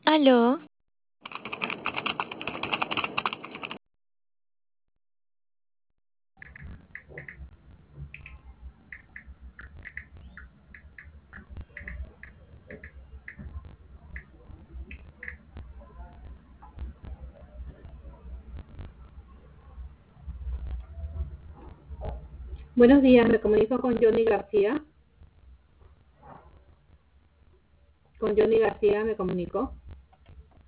Aló, Buenos días, me comunico con Johnny García. Con Johnny García me comunico.